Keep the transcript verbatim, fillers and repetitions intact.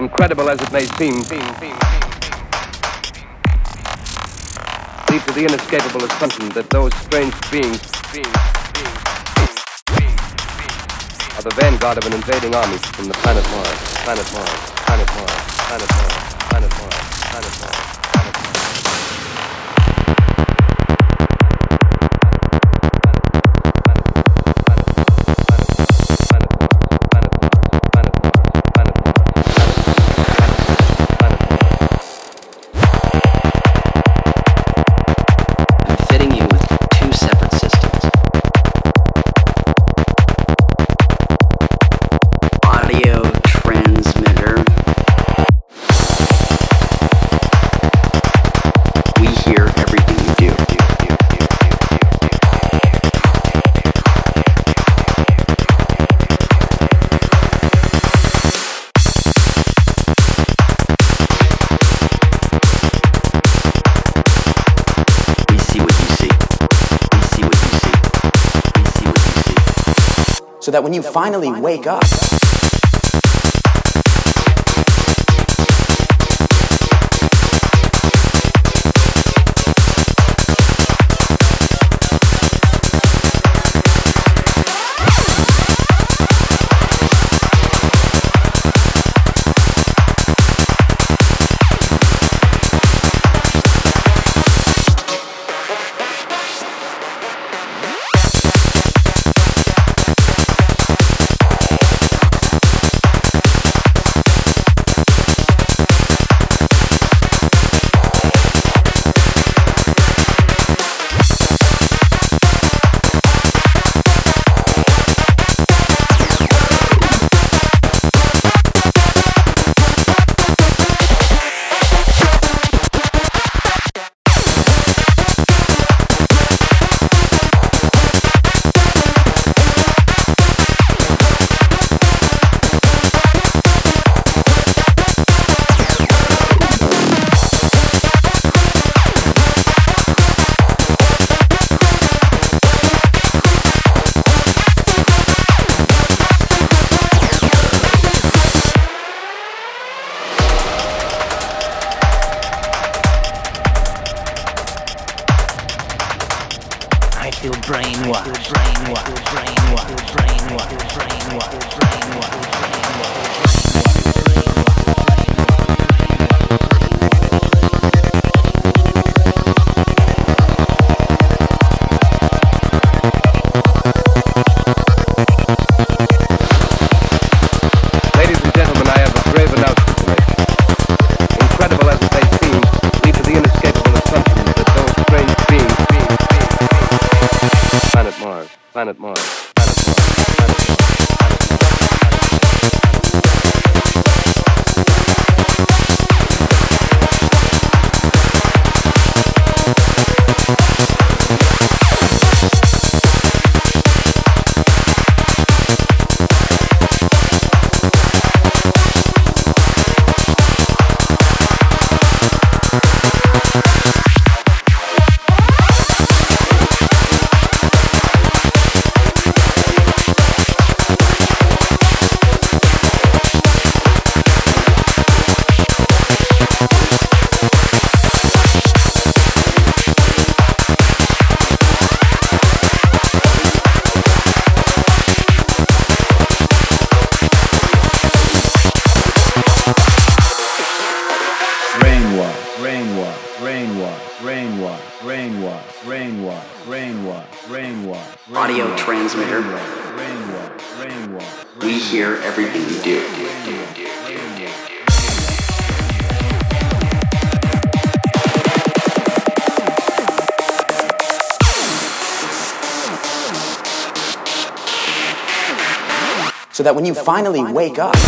incredible as it may seem, lead to the inescapable assumption that those strange beings are the vanguard of an invading army from the planet Mars, planet Mars, planet Mars, planet Mars, planet Mars, planet Mars, planet Mars. So that when you finally wake up, brainwashed, brainwashed, brainwashed, brainwashed, brainwashed, brainwashed, Ladies and gentlemen, I have a grave announcement to make. Incredible as it may seem, lead to the inescapable assumption that those strange beings, beings, beings, beings, planet Mars, planet Mars, planet Mars, planet Mars. Audio transmitter. We hear everything you do. So that when you finally wake up,